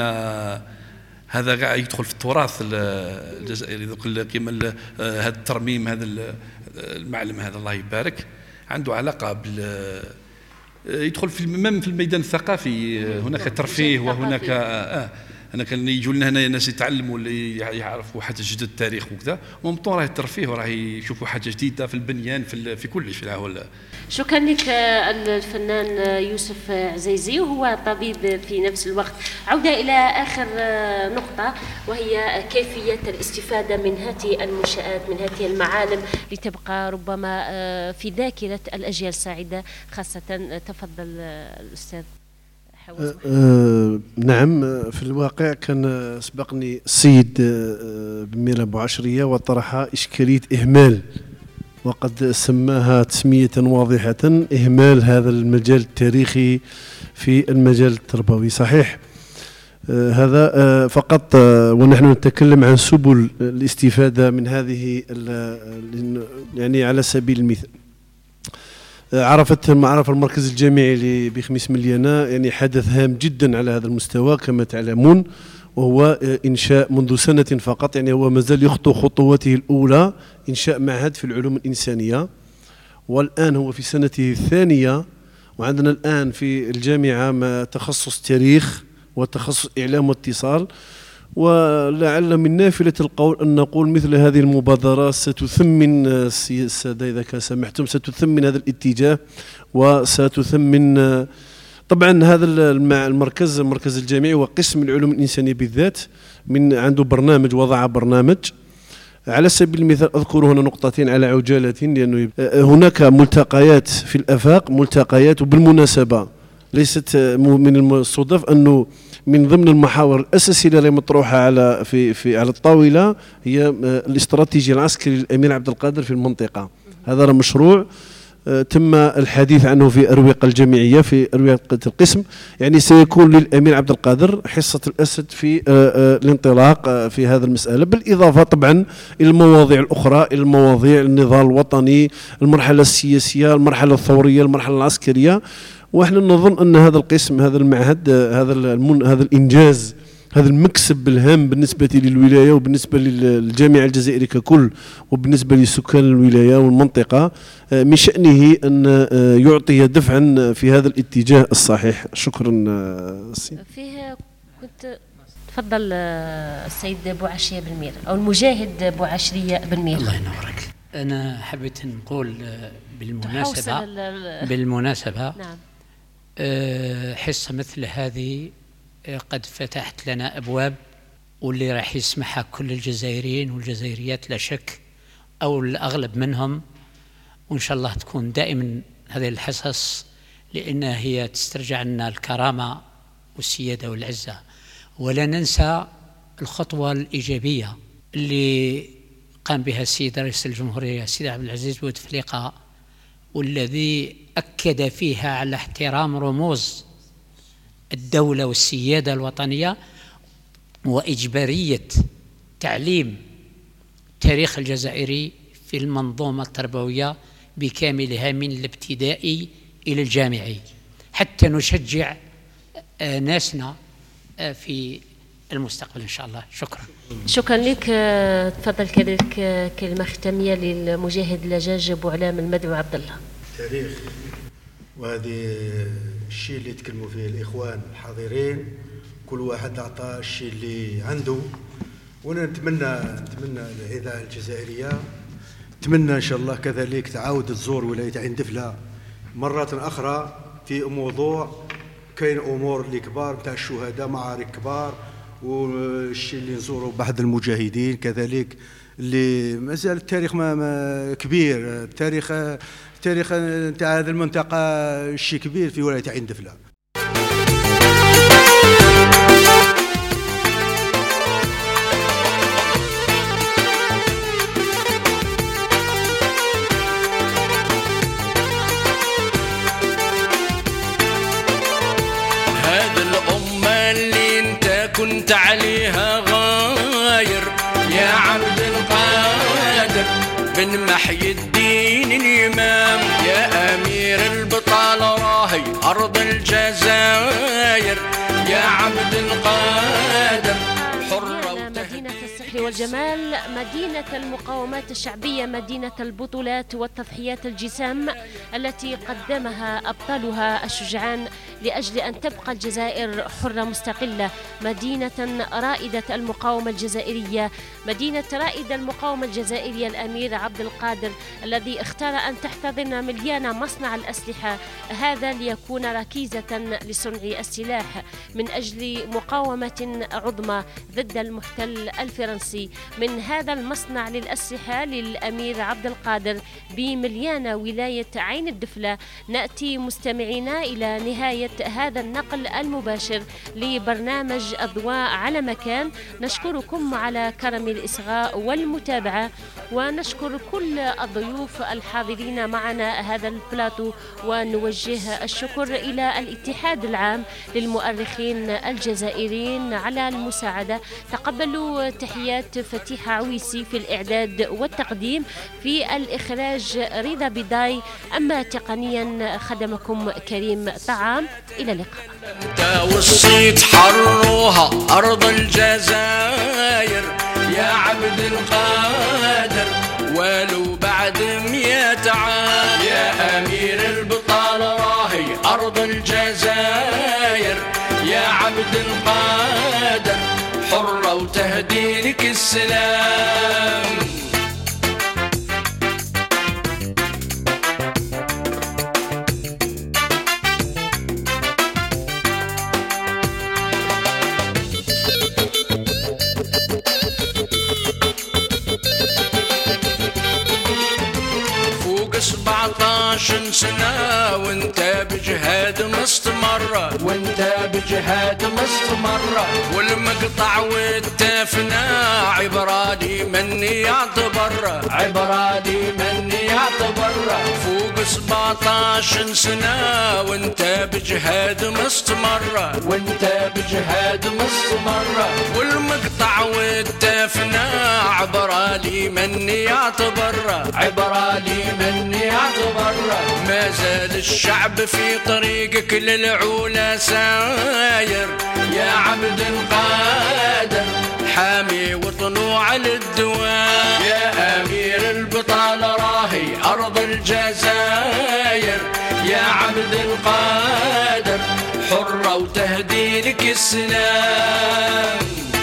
Speaker 9: هذا قاعد يدخل في التراث الجزائري. كما هذا الترميم، هذا المعلم هذا الله يبارك عنده علاقة بال يدخل في المم في الميدان الثقافي. هناك ترفيه وهناك آه أنا كان يجوا لنا هنا ناس يتعلموا اللي يعرفوا حاجة جدد التاريخ وكذا، ومطور راه الترفيه وراه يشوفوا حاجة جديدة في البنيان في في كل شيء. هو
Speaker 2: شكرا لك الفنان يوسف عزيزي، وهو طبيب في نفس الوقت. عودة إلى آخر نقطة، وهي كيفية الاستفادة من هذه المنشآت، من هذه المعالم، لتبقى ربما في ذاكرة الأجيال السعيدة خاصة. تفضل الأستاذ.
Speaker 5: أه أه نعم، في الواقع كان سبقني السيد بميرا بوعشرية وطرح إشكالية إهمال، وقد سماها تسمية واضحة: إهمال هذا المجال التاريخي في المجال التربوي. صحيح، أه هذا أه فقط أه ونحن نتكلم عن سبل الاستفادة من هذه، يعني على سبيل المثال عرفت معرفة المركز الجامعي بخميس مليانة يعني حدث هام جدا على هذا المستوى كما تعلمون، وهو إنشاء منذ سنة فقط، يعني هو مازال يخطو خطواته الأولى، إنشاء معهد في العلوم الإنسانية، والآن هو في سنته الثانية. وعندنا الآن في الجامعة ما تخصص تاريخ وتخصص إعلام واتصال. ولعل من نافلة القول أن نقول مثل هذه المبادرات ستثمن السادة إذا كان سمحتم، ستثمن هذا الاتجاه وستثمن طبعا هذا المركز المركز الجامعي وقسم العلوم الإنسانية بالذات من عنده برنامج، وضع برنامج على سبيل المثال. أذكر هنا نقطتين على عجالة، لأنه هناك ملتقيات في الآفاق، ملتقيات، وبالمناسبة ليست من الصدف أنه من ضمن المحاور الأساسية اللي مطروحة على في في على الطاولة هي الاستراتيجية العسكري للأمير عبد القادر في المنطقة. هذا مشروع تم الحديث عنه في أروقة الجامعية، في أروقة القسم، يعني سيكون للأمير عبد القادر حصة الأسد في الانطلاق في هذا المسألة، بالإضافة طبعا إلى المواضيع الأخرى، إلى المواضيع النضال الوطني، المرحلة السياسية، المرحلة الثورية، المرحلة العسكرية. ونحن نظن أن هذا القسم، هذا المعهد، هذا هذا الإنجاز هذا المكسب الهام بالنسبة للولاية وبالنسبة للجامعة الجزائرية ككل وبالنسبة لسكان الولاية والمنطقة، من شأنه أن يعطي دفعا في هذا الاتجاه الصحيح. شكرا سي.
Speaker 2: فيه كنت تفضل السيد بوعشرية بن مير أو المجاهد بوعشرية بن مير.
Speaker 8: الله ينورك. أنا حبيت نقول بالمناسبة بالمناسبة
Speaker 2: نعم.
Speaker 8: حصة مثل هذه قد فتحت لنا أبواب، واللي راح يسمعها كل الجزائريين والجزائريات لا شك، أو الأغلب منهم، وإن شاء الله تكون دائما هذه الحصص، لأنها هي تسترجع لنا الكرامة والسيادة والعزة. ولا ننسى الخطوة الإيجابية اللي قام بها السيد رئيس الجمهورية السيد عبد العزيز بوتفليقة، والذي أكد فيها على احترام رموز الدولة والسيادة الوطنية وإجبارية تعليم التاريخ الجزائري في المنظومة التربوية بكاملها من الابتدائي إلى الجامعي، حتى نشجع ناسنا في المستقبل إن شاء الله. شكرا.
Speaker 2: شكرا لك. تفضل كذلك كلمة ختامية للمجاهد لجاج بوعلام المدعو عبد الله.
Speaker 3: تاريخ، وهذه الشيء اللي يتكلموا فيه الإخوان الحاضرين، كل واحد أعطى الشيء اللي عنده. وأنا نتمنى نتمنى الإذاعة الجزائرية نتمنى إن شاء الله كذلك تعاود تزور ولاية عين دفلة مرة أخرى في موضوع كاين أمور اللي كبار نتاع الشهداء، معارك كبار، والشيء اللي نزوروا بعض المجاهدين كذلك اللي مازال التاريخ ما, ما كبير. التاريخ التاريخ نتاع هذه المنطقة شيء كبير في ولاية عين دفلة.
Speaker 10: كنت عليها غاير يا عبد القادر بن محي الدين الإمام، يا أمير البطال راهي أرض الجزائر، يا عبد القادر حرة
Speaker 2: مدينة السحر والجمال، مدينة المقاومات الشعبية، مدينة البطولات والتضحيات الجسام التي قدمها أبطالها الشجعان لأجل أن تبقى الجزائر حرة مستقلة، مدينة رائدة المقاومة الجزائرية، مدينة رائد المقاومة الجزائرية الأمير عبد القادر الذي اختار أن تحتضن مليان مصنع الأسلحة، هذا ليكون ركيزة لصنع السلاح من أجل مقاومة عظمى ضد المحتل الفرنسي. من هذا المصنع للأسلحة للأمير عبد القادر بمليان ولاية عين الدفلة نأتي مستمعينا إلى نهاية هذا النقل المباشر لبرنامج أضواء على مكان. نشكركم على كرم الإصغاء والمتابعة، ونشكر كل الضيوف الحاضرين معنا هذا البلاتو، ونوجه الشكر إلى الاتحاد العام للمؤرخين الجزائريين على المساعدة. تقبلوا تحيات فتيحة عويسي في الإعداد والتقديم، في الإخراج رضا بداي، أما تقنيا خدمكم كريم طعام. إلى اللقاء.
Speaker 10: توصيت حروها أرض الجزائر يا عبد القادر ولو بعد مئة عام، يا أمير البطال راهي أرض الجزائر، يا عبد القادر حرة وتهدي لك السلام. سبعطاش سنة وانت بجهاد مستمرة، وانت بجهاد مستمرة، والمقطع والتفنى عبرادي مني يعتبر، عبرادي مني يعتبر. فوق سبعطاش سنة وانت بجهاد مستمرة، وانت بجهاد مستمرة، والمقطع والتفنى عبرة لي من يعتبر عبرة لي من يعتبر ما زال الشعب في طريقك للعلا ساير يا عبد القادر حامي وطنه على الدوام يا أمير البطالة راهي أرض الجزائر يا عبد القادر حرة وتهدي لك السلام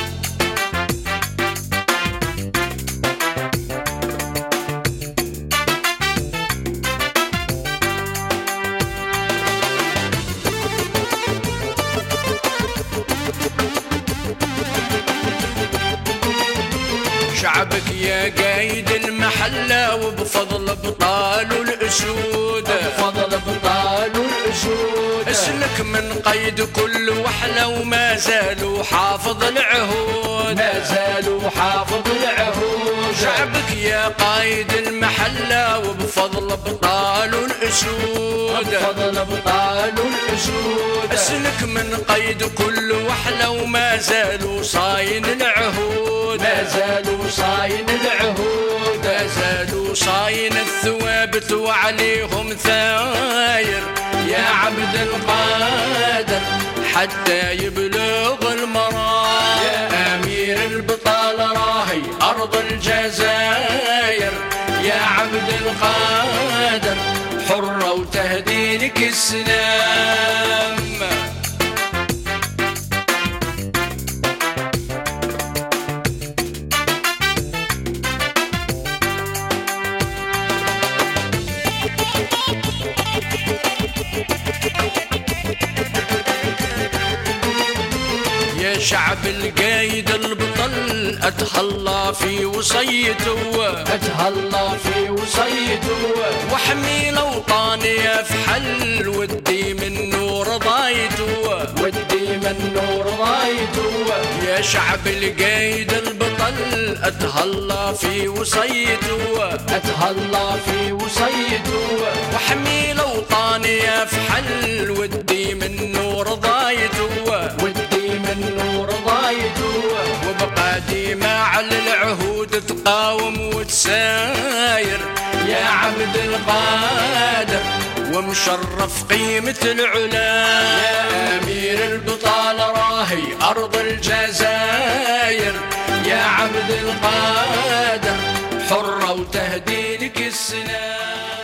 Speaker 10: شعبك يا قايد المحلة وبفضل ابطال الأسود بفضل ابطال الأسود اسلك من قيد كل وحلة وما زالوا حافظ العهود ما زالوا حافظ العهود شعبك يا قايد المحلة وبفضل ابطال الأسود بفضل ابطال الأسود اسلك من قيد كل وحلة وما زالوا صاين العهود ما زالوا صاين العهود ما زالوا صاين الثوابت وعليهم ثاير يا عبد القادر حتى يبلغ المرام يا أمير البطالة راهي أرض الجزائر يا عبد القادر حرة وتهدي لك السلام يا شعب القايد البطل اتهلا في وصيته اتهلا في وصيته واحمي الاوطان افحل ودي من نور ضايته ودي من نور ضايته يا شعب القايد البطل اتهلا في وصيته اتهلا في وصيته واحمي الاوطان افحل ودي من نور ضايته ودي من نور ضايته وبقى ديما على العهود تقاوم وتساير يا عبد القادر ومشرف قيمة العلا يا أمير البطالة راهي أرض الجزائر يا عبد القادر حرة وتهدي لك السلام